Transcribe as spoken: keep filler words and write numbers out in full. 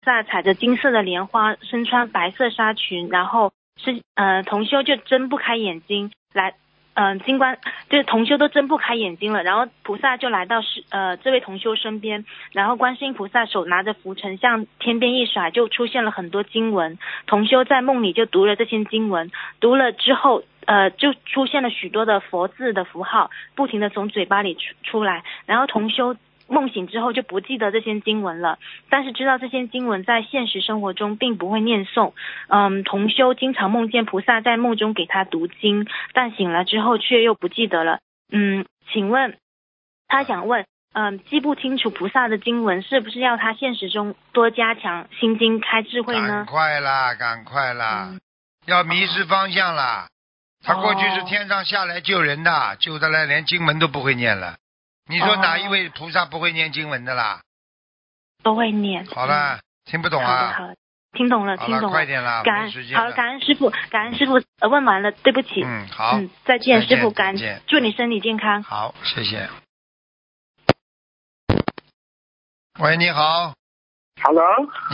萨踩着金色的莲花，身穿白色纱裙，然后是呃同修就睁不开眼睛来。嗯、呃，金冠就是同修都睁不开眼睛了，然后菩萨就来到是呃这位同修身边，然后观世音菩萨手拿着拂尘向天边一甩，就出现了很多经文。同修在梦里就读了这些经文，读了之后呃就出现了许多的佛字的符号，不停的从嘴巴里出出来，然后同修梦醒之后就不记得这些经文了，但是知道这些经文在现实生活中并不会念诵。嗯，同修经常梦见菩萨在梦中给他读经，但醒了之后却又不记得了。嗯，请问他想问，嗯，记不清楚菩萨的经文，是不是要他现实中多加强心经开智慧呢？ 赶快啦，赶快啦， 嗯、 要迷失方向啦。他过去是天上下来救人的，救得来连经文都不会念了。你说哪一位菩萨不会念经文的啦？ 都会念。 好了，嗯、听不懂啊？ 好的，好的，听懂了，听懂了。 快点啦， 感恩，好了， 了感恩师傅，感恩师傅，呃，问完了，对不起。 嗯，好。 嗯，再见， 再见师傅，感恩，祝你身体健康。 好，谢谢。喂，你好。 Hello。